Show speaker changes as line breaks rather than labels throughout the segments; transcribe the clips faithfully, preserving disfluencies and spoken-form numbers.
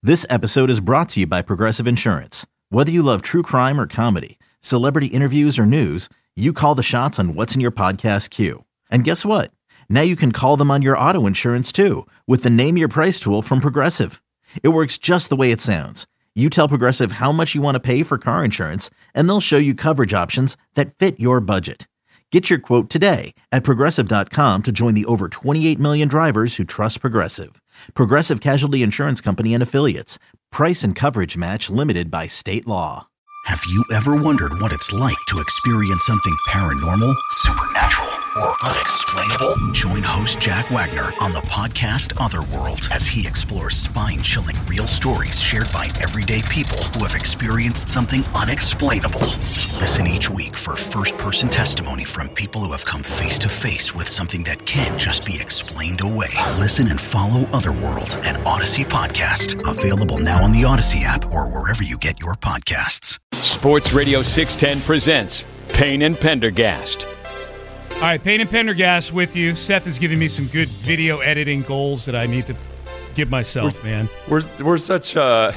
This episode is brought to you by Progressive Insurance. Whether you love true crime or comedy, celebrity interviews or news, you call the shots on what's in your podcast queue. And guess what? Now you can call them on your auto insurance too with the Name Your Price tool from Progressive. It works just the way it sounds. You tell Progressive how much you want to pay for car insurance, and they'll show you coverage options that fit your budget. Get your quote today at Progressive dot com to join the over twenty-eight million drivers who trust Progressive. Progressive Casualty Insurance Company and Affiliates. Price and coverage match limited by state law.
Have you ever wondered what it's like to experience something paranormal, supernatural, or unexplainable? Join host Jack Wagner on the podcast Otherworld as he explores spine-chilling real stories shared by everyday people who have experienced something unexplainable. Listen each week for first-person testimony from people who have come face-to-face with something that can't just be explained away. Listen and follow Otherworld, an Odyssey podcast. Available now on the Odyssey app or wherever you get your podcasts.
Sports Radio six ten presents Payne and Pendergast.
All right, Payne and Pendergast with you. Seth has given me some good video editing goals that I need to give myself,
we're,
man.
We're we're such uh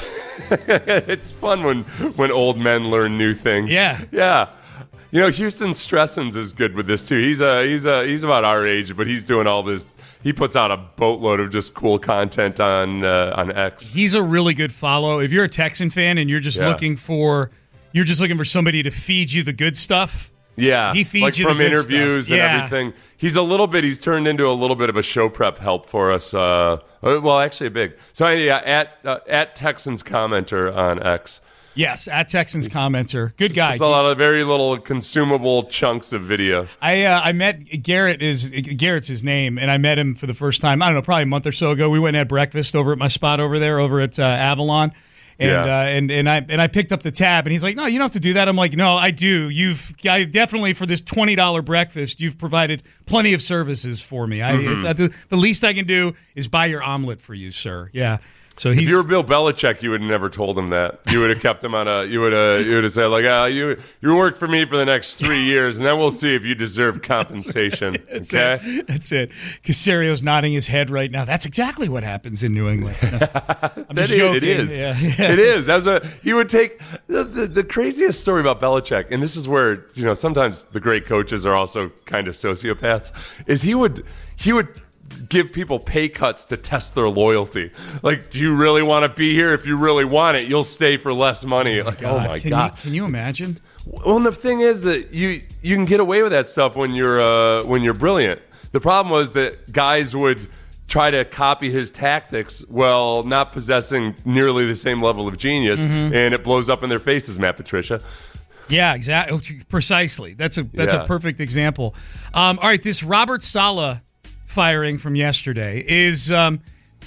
it's fun when when old men learn new things.
Yeah.
Yeah. You know, Houston Stressens is good with this too. He's a he's a he's about our age, but he's doing all this. He puts out a boatload of just cool content on uh, on X.
He's a really good follow. If you're a Texan fan and you're just
yeah.
looking for you're just looking for somebody to feed you the good stuff.
Yeah,
he feeds
like
you
from
the good
interviews
stuff.
and
Yeah.
everything. He's a little bit. He's turned into a little bit of a show prep help for us. Uh, well, actually, a big. So yeah, at uh, at Texans commenter on X.
Yes, at Texans commenter. Good guy.
There's a lot of very little consumable chunks of video.
I uh, I met Garrett. Is Garrett's his name, and I met him for the first time. I don't know, probably a month or so ago. We went and had breakfast over at my spot over there, over at uh, Avalon. And
yeah.
uh, and and I and I picked up the tab, and he's like, "No, you don't have to do that." I'm like, "No, I do. You've I definitely for this twenty dollar breakfast, you've provided plenty of services for me. I
Mm-hmm.
it, the, the least I can do is buy your omelet for you, sir." Yeah. So he's,
if you were Bill Belichick, you would have never told him that. You would have kept him on a. You would have. You would have said like, "Ah, you you work for me for the next three years, and then we'll see if you deserve compensation."
That's
okay,
it. That's it. Casario's nodding his head right now. That's exactly what happens in New England. I'm
that
just
is,
joking.
it is.
Yeah, yeah.
It is. As a he would take the, the the craziest story about Belichick, and this is where you know sometimes the great coaches are also kind of sociopaths. Is he would he would. give people pay cuts to test their loyalty. Like, do you really want to be here? If you really want it, you'll stay for less money. Like, oh my
can
god!
You, can you imagine?
Well, and the thing is that you you can get away with that stuff when you're uh, when you're brilliant. The problem was that guys would try to copy his tactics while not possessing nearly the same level of genius,
Mm-hmm.
and it blows up in their faces. Matt Patricia.
Yeah, exactly. Precisely. That's a that's
Yeah.
a perfect example. Um, all right, this Robert Saleh firing from yesterday is, um,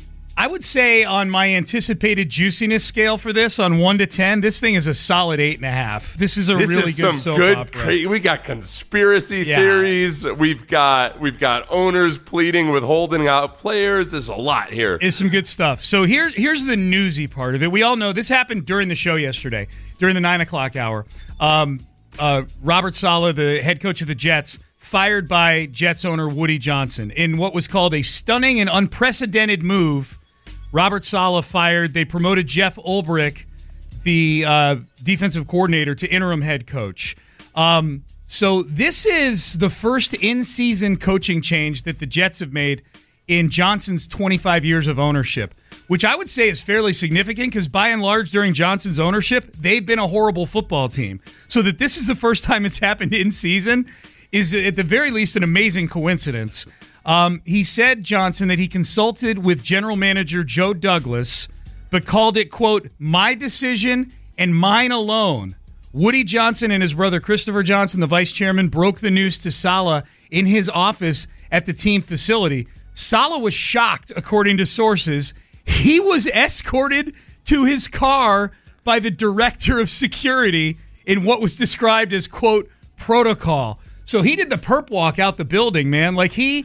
I would say, on my anticipated juiciness scale for this, on one to ten, this thing is a solid eight and a half. This is a
This
really
is
good
some
soap
good.
opera.
Cra- we got conspiracy
Yeah.
theories. We've got we've got owners pleading with holding out players. There's a lot here.
Is some good stuff. So here, here's the newsy part of it. We all know this happened during the show yesterday, during the nine o'clock hour. Um, uh, Robert Saleh, the head coach of the Jets, fired by Jets owner Woody Johnson in what was called a stunning and unprecedented move. Robert Saleh fired. They promoted Jeff Ulbrich, the uh, defensive coordinator, to interim head coach. Um, so this is the first in-season coaching change that the Jets have made in Johnson's twenty-five years of ownership, which I would say is fairly significant because by and large during Johnson's ownership, they've been a horrible football team. So that this is the first time it's happened in season is at the very least an amazing coincidence. Um, he said, Johnson, that he consulted with general manager Joe Douglas, but called it, quote, my decision and mine alone. Woody Johnson and his brother Christopher Johnson, the vice chairman, broke the news to Saleh in his office at the team facility. Saleh was shocked, according to sources. He was escorted to his car by the director of security in what was described as, quote, protocol. So he did the perp walk out the building, man. Like he...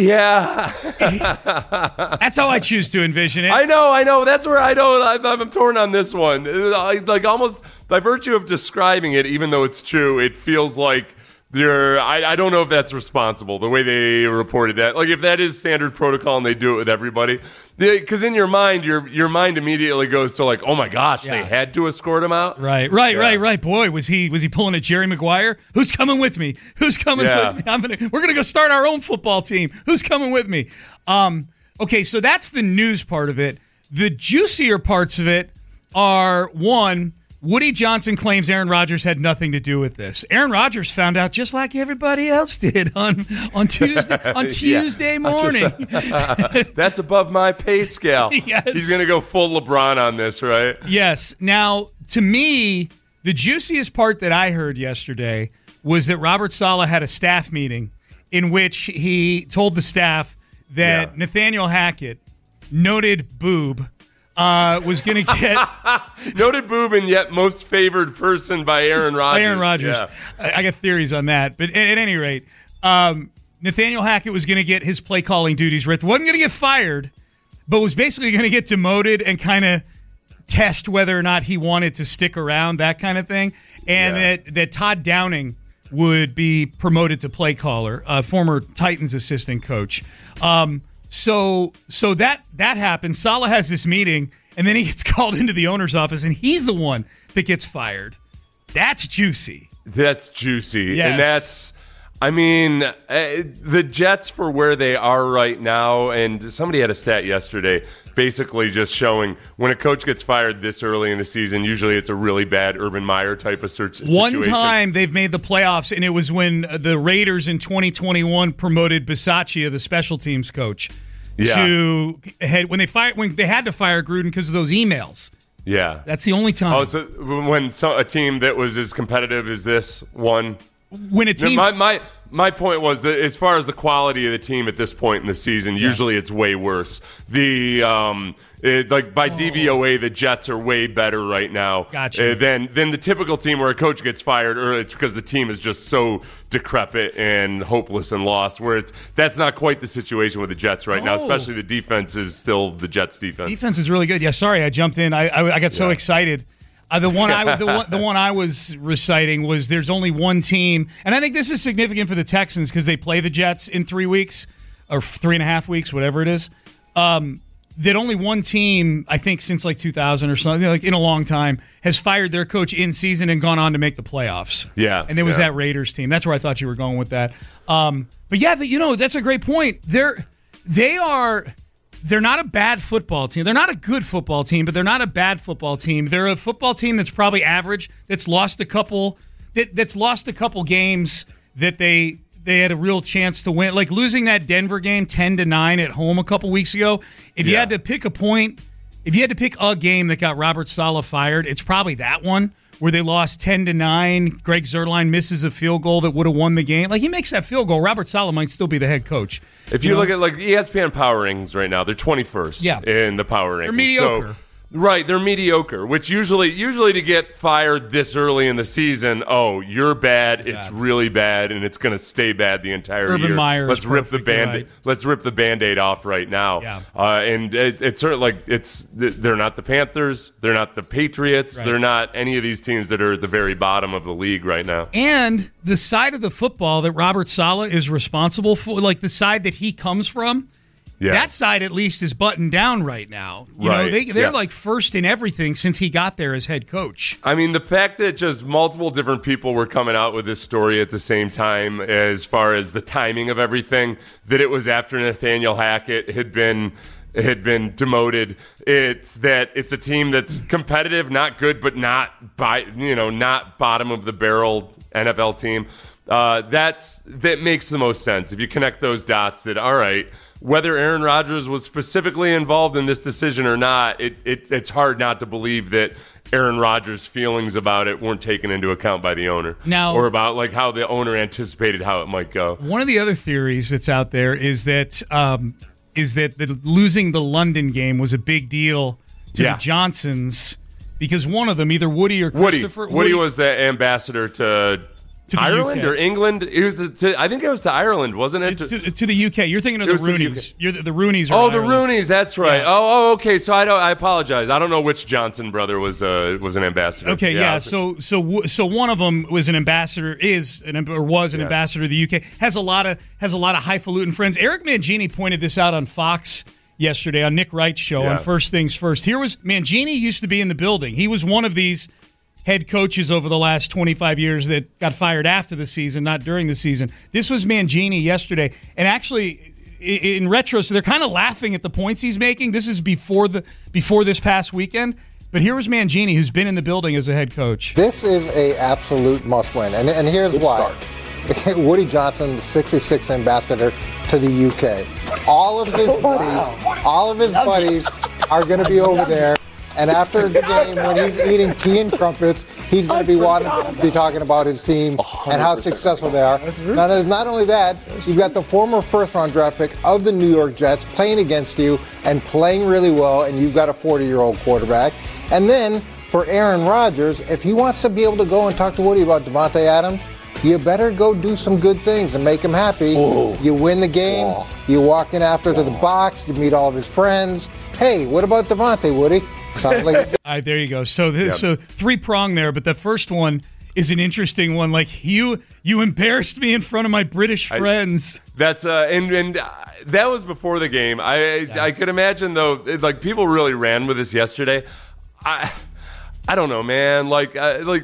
Yeah.
That's how I choose to envision it.
I know, I know. That's where I know I'm, I'm torn on this one. I, like almost by virtue of describing it, even though it's true, it feels like You're, I, I don't know if that's responsible, the way they reported that. Like, if that is standard protocol and they do it with everybody, because in your mind, your your mind immediately goes to like, oh my gosh,
Yeah.
they had to escort him out.
Right, right,
Yeah.
right, right. Boy, was he was he pulling a Jerry Maguire? Who's coming with me? Who's coming
Yeah.
with me? I'm gonna we're gonna go start our own football team. Who's coming with me? Um, okay, so that's the news part of it. The juicier parts of it are one. Woody Johnson claims Aaron Rodgers had nothing to do with this. Aaron Rodgers found out just like everybody else did on, on Tuesday on Tuesday
Yeah.
morning.
That's above my pay scale.
Yes.
He's going to go full LeBron on this, right?
Yes. Now, to me, the juiciest part that I heard yesterday was that Robert Saleh had a staff meeting in which he told the staff that
Yeah.
Nathaniel Hackett, noted boob, Uh, was going to get
Noted boob and yet most favored person by Aaron Rodgers.
by Aaron Rodgers.
Yeah.
I, I got theories on that, but at, at any rate, um, Nathaniel Hackett was going to get his play calling duties ripped. wasn't going to get fired, but was basically going to get demoted and kind of test whether or not he wanted to stick around, that kind of thing. And
Yeah.
that that Todd Downing would be promoted to play caller, uh, former Titans assistant coach. Um, So so that that happens. Saleh has this meeting, and then he gets called into the owner's office, and he's the one that gets fired. That's juicy.
That's juicy.
Yes.
And that's, I mean, uh, the Jets for where they are right now, and somebody had a stat yesterday basically just showing when a coach gets fired this early in the season, usually it's a really bad Urban Meyer type of search situation.
One time they've made the playoffs, and it was when the Raiders in twenty twenty-one promoted Bisaccia, the special teams coach,
Yeah.
to head when they fired when they had to fire Gruden because of those emails.
Yeah.
That's the only time.
Oh, so when so, a team that was as competitive as this one.
when a
No,
team
my, my my point was that as far as the quality of the team at this point in the season, usually it's way worse. The um, it, like by D V O A, the Jets are way better right now.
Gotcha.
Uh, than than the typical team where a coach gets fired, or it's because the team is just so decrepit and hopeless and lost. Where it's that's not quite the situation with the Jets right now.
Oh.
Especially the defense is still the Jets' defense.
defense is really good. Yeah, sorry, I jumped in. I I, I got so
Yeah.
excited. Uh, the one I the one, the one I was reciting was there's only one team, and I think this is significant for the Texans because they play the Jets in three weeks or three and a half weeks, whatever it is. Um, that only one team, I think, since like two thousand or something, like in a long time, has fired their coach in season and gone on to make the playoffs.
Yeah,
and there was
yeah.
that Raiders team. That's where I thought you were going with that. Um, but yeah, the, you know, that's a great point. They're they are. They're not a bad football team. They're not a good football team, but they're not a bad football team. They're a football team that's probably average. That's lost a couple. That, that's lost a couple games that they they had a real chance to win. Like losing that Denver game ten to nine at home a couple weeks ago. If you
Yeah.
had to pick a point, if you had to pick a game that got Robert Saleh fired, it's probably that one where they lost ten to nine. Greg Zuerlein misses a field goal that would have won the game. Like he makes that field goal, Robert Saleh might still be the head coach.
If you, look at like E S P N Power Rankings right now, they're twenty-first
Yeah.
in the Power Rankings.
They're mediocre.
So, right, they're mediocre, which usually usually to get fired this early in the season, oh, you're bad, it's really bad, and it's going to stay bad the entire
Urban
year.
Meyer is
let's rip the
perfect, you're
band
right.
let's rip the Band-Aid off right now.
Yeah.
Uh, and it, it's sort of like it's they're not the Panthers, they're not the Patriots,
Right.
they're not any of these teams that are at the very bottom of the league right now.
And the side of the football that Robert Saleh is responsible for, like the side that he comes from,
Yeah.
that side at least is buttoned down right now. You know,
Right.
they, they're
Yeah.
like first in everything since he got there as head coach.
I mean, the fact that just multiple different people were coming out with this story at the same time, as far as the timing of everything, that it was after Nathaniel Hackett had been had been demoted. It's that it's a team that's competitive, not good, but not by you know not bottom of the barrel N F L team. Uh, that's that makes the most sense if you connect those dots. That all right. Whether Aaron Rodgers was specifically involved in this decision or not, it, it, it's hard not to believe that Aaron Rodgers' feelings about it weren't taken into account by the owner.
Now-
or about like how the owner anticipated how it might go.
One of the other theories that's out there is that um, is that the, losing the London game was a big deal to
Yeah.
the Johnsons because one of them, either Woody or
Woody,
Christopher,
Woody was the ambassador to
To the
Ireland
U K.
or England? It was to, to, I think it was to Ireland, wasn't it?
To, to the U K. You're thinking of
It
the
was to the
Roonies. You're the, the Roonies are
Oh, the
Ireland.
Roonies. That's right.
Yeah.
Oh, oh, okay. So I don't. I apologize. I don't know which Johnson brother was uh, was an ambassador.
Okay, yeah. So, so, so one of them was an ambassador, is an or was an
Yeah.
ambassador to the U K. Has a lot of has a lot of highfalutin friends. Eric Mangini pointed this out on Fox yesterday on Nick Wright's show
Yeah.
on First Things First. Here was Mangini used to be in the building. He was one of these head coaches over the last twenty-five years that got fired after the season, not during the season. This was Mangini yesterday, and actually, in retro, so they're kind of laughing at the points he's making. This is before the before this past weekend. But here was Mangini, who's been in the building as a head coach.
This is a absolute must-win, and, and here's
Good
why. Woody Johnson, the sixty-sixth ambassador to the U K. All of his buddies, all of his buddies are going to be over there. And after the game, when he's eating tea and crumpets, he's going to be wanting to be talking about his team and how successful they are. Now, there's not only that, you've got the former first-round draft pick of the New York Jets playing against you and playing really well, and you've got a forty-year-old quarterback. And then for Aaron Rodgers, if he wants to be able to go and talk to Woody about Davante Adams, you better go do some good things and make him happy.
Ooh.
You win the game,
Wow.
you walk in after to the box, you meet all of his friends. Hey, what about Davante, Woody? Sounds like
All right, there you go. So this,
Yep.
so three prong there, but the first one is an interesting one. Like you, you embarrassed me in front of my British friends.
That's uh, and and uh, that was before the game. I I could imagine though, it, like people really ran with this yesterday. I I don't know, man. Like I, like.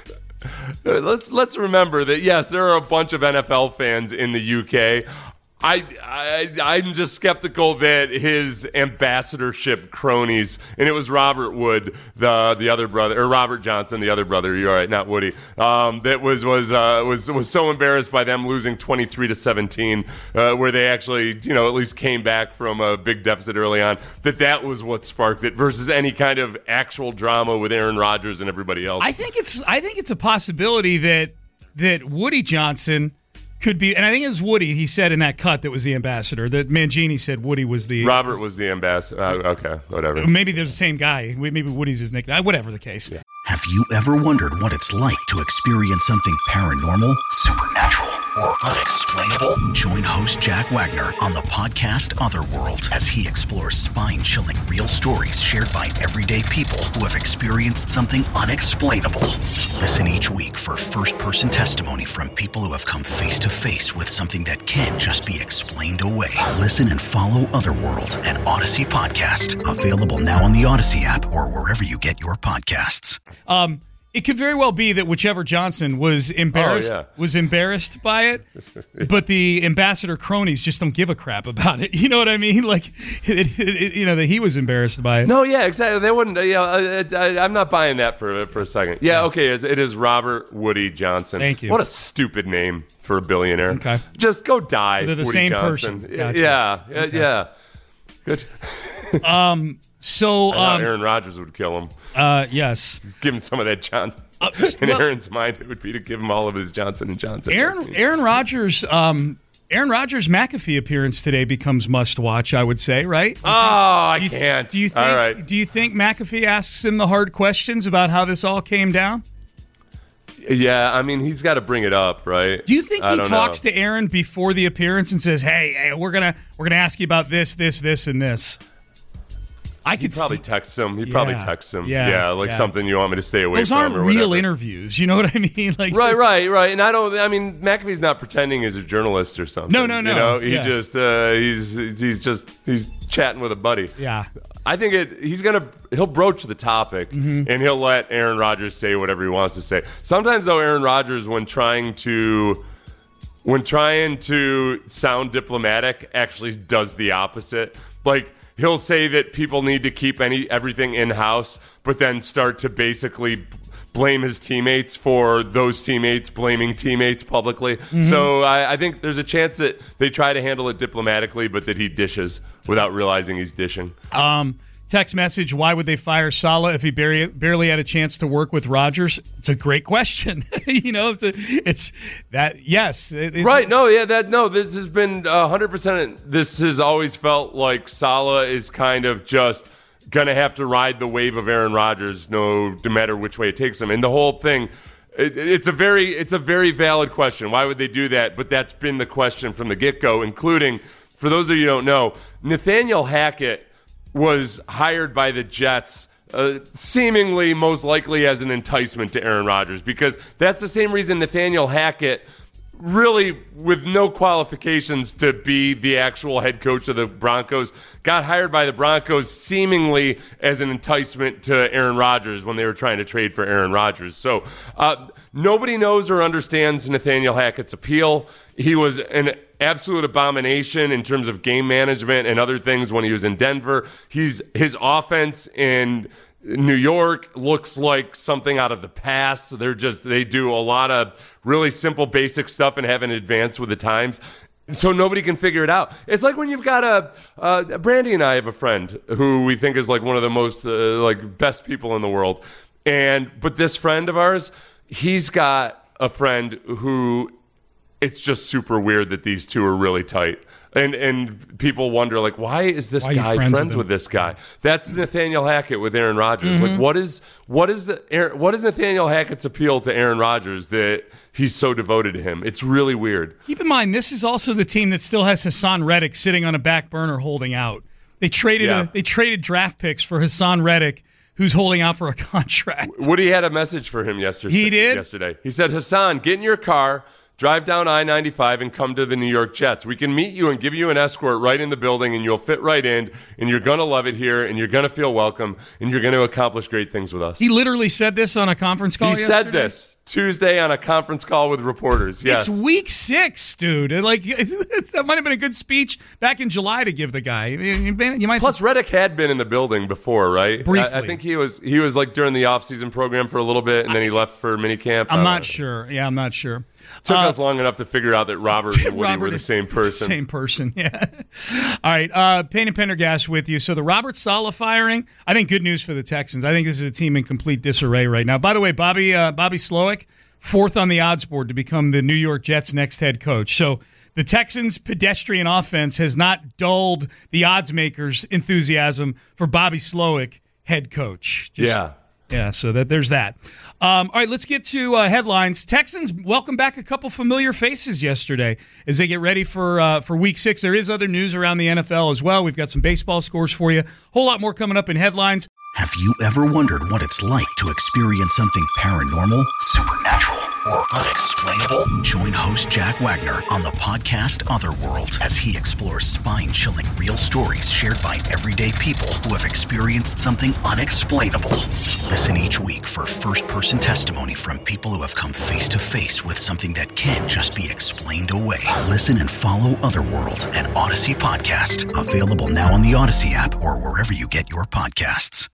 Let's let's remember that yes, there are a bunch of N F L fans in the U K. I, I I'm just skeptical that his ambassadorship cronies, and it was Robert Wood, the the other brother, or Robert Johnson, the other brother. You're right, not Woody. Um, that was was uh, was was so embarrassed by them losing twenty-three to seventeen, uh, where they actually you know at least came back from a big deficit early on. That that was what sparked it, versus any kind of actual drama with Aaron Rodgers and everybody else.
I think it's I think it's a possibility that that Woody Johnson could be, and I think it was Woody. He said in that cut that was the ambassador. That Mangini said Woody was the
Robert was the ambassador. Uh, okay, whatever.
Maybe there's the same guy. Maybe Woody's his nickname. Whatever the case. Yeah.
Have you ever wondered what it's like to experience something paranormal, supernatural, or unexplainable? Join host Jack Wagner on the podcast Otherworld as he explores spine-chilling real stories shared by everyday people who have experienced something unexplainable. Listen each week for first-person testimony from people who have come face-to-face with something that can't just be explained away. Listen and follow Otherworld, an Odyssey podcast, available now on the Odyssey app or wherever you get your podcasts.
Um, it could very well be that whichever Johnson was embarrassed
Oh, yeah.
was embarrassed by it, but the ambassador cronies just don't give a crap about it. You know what I mean? Like, it, it, it, you know, that he was embarrassed by it.
No, yeah, exactly. They wouldn't. Yeah, I, I, I'm not buying that for for a second. Yeah, okay. It is, it is Robert Woody Johnson.
Thank you.
What a stupid name for a billionaire.
Okay.
Just go die.
They're the
Woody
same
Johnson.
person. Gotcha.
Yeah, yeah,
Okay.
yeah. Good.
So,
I thought
um,
Aaron Rodgers would kill him.
uh, yes,
Give him some of that Johnson.
Uh,
In
well-
Aaron's mind, it would be to give him all of his Johnson and Johnson.
Aaron
vaccines.
Aaron Rodgers. Um, Aaron Rodgers' McAfee appearance today becomes must watch. I would say, right?
Oh, I
Do you-
can't.
Do you think?
All right.
Do you think McAfee asks him the hard questions about how this all came down?
Yeah, I mean, he's got to bring it up, right?
Do you think
I
he
don't
talks
know.
to Aaron before the appearance and says, "Hey, hey, we're gonna we're gonna ask you about this, this, this, and this"? I
He'd
could
probably
see,
text him. He'd probably
Yeah,
text him.
yeah,
Yeah, like
yeah.
something you want me to stay away
those
from
aren't
or
real
whatever.
interviews. You know what I mean? Like,
Right, right, right. And I don't. I mean, McAfee's not pretending he's a journalist or something.
No, no, no.
You know, he
Yeah.
just uh, he's he's just he's chatting with a buddy.
Yeah.
I think it. He's gonna he'll broach the topic
Mm-hmm.
and he'll let Aaron Rodgers say whatever he wants to say. Sometimes though, Aaron Rodgers, when trying to when trying to sound diplomatic, actually does the opposite. Like, he'll say that people need to keep any everything in house, but then start to basically b- blame his teammates for those teammates blaming teammates publicly.
Mm-hmm.
So I, I think there's a chance that they try to handle it diplomatically, but that he dishes without realizing he's dishing.
Um, text message: why would they fire Saleh if he barely, barely had a chance to work with Rodgers? It's a great question. you know, it's, a, it's that. Yes, it, it-
Right? No, yeah, that no. This has been a hundred percent. This has always felt like Saleh is kind of just gonna have to ride the wave of Aaron Rodgers, no, no matter which way it takes him. And the whole thing, it, it's a very it's a very valid question. Why would they do that? But that's been the question from the get-go, including, for those of you who don't know, Nathaniel Hackett was hired by the Jets Uh, seemingly most likely as an enticement to Aaron Rodgers, because that's the same reason Nathaniel Hackett, really with no qualifications to be the actual head coach of the Broncos, got hired by the Broncos seemingly as an enticement to Aaron Rodgers when they were trying to trade for Aaron Rodgers. So uh, nobody knows or understands Nathaniel Hackett's appeal. He was an absolute abomination in terms of game management and other things when he was in Denver. He's his offense in New York looks like something out of the past. They're just they do a lot of really simple, basic stuff and haven't advanced with the times. So nobody can figure it out. It's like when you've got a uh, Brandy and I have a friend who we think is like one of the most uh, like best people in the world, and but this friend of ours, he's got a friend who. It's just super weird that these two are really tight. And and people wonder, like, why is this why guy friends, friends with, with this guy? That's Nathaniel Hackett with Aaron Rodgers. Mm-hmm. Like, what is what is the, what is Nathaniel Hackett's appeal to Aaron Rodgers that he's so devoted to him? It's really weird.
Keep in mind, this is also the team that still has Hassan Reddick sitting on a back burner holding out. They traded yeah. a, they traded draft picks for Hassan Reddick, who's holding out for a contract.
Woody had a message for him yesterday.
He did?
Yesterday. He said, Hassan, get in your car, drive down I ninety-five and come to the New York Jets. We can meet you and give you an escort right in the building, and you'll fit right in, and you're going to love it here, and you're going to feel welcome, and you're going to accomplish great things with us.
He literally said this on a conference call
He
yesterday?
said this Tuesday on a conference call with reporters. Yes.
It's week six, dude. Like that might have been a good speech back in July to give the guy. You might
Plus, Reddick had been in the building before, right?
Briefly.
I, I think he was he was like during the offseason program for a little bit, and then he left for minicamp.
I'm not sure. Yeah, I'm not sure.
Took
uh,
us long enough to figure out that Robert and Woody
Robert
were the same person.
Same person, yeah. All right, uh, Payne and Pendergast with you. So the Robert Saleh firing, I think good news for the Texans. I think this is a team in complete disarray right now. By the way, Bobby uh, Bobby Slowick, fourth on the odds board to become the New York Jets' next head coach. So the Texans' pedestrian offense has not dulled the odds makers' enthusiasm for Bobby Slowick, head coach. Just,
yeah.
Yeah, so that there's that. Um, all right, let's get to uh, headlines. Texans welcome back a couple familiar faces yesterday as they get ready for uh, for Week Six. There is other news around the N F L as well. We've got some baseball scores for you. Whole lot more coming up in headlines.
Have you ever wondered what it's like to experience something paranormal, supernatural, or unexplainable? Join host Jack Wagner on the podcast Otherworld as he explores spine-chilling real stories shared by everyday people who have experienced something unexplainable. Listen each week for first-person testimony from people who have come face-to-face with something that can't just be explained away. Listen and follow Otherworld, an Odyssey podcast, available now on the Odyssey app or wherever you get your podcasts.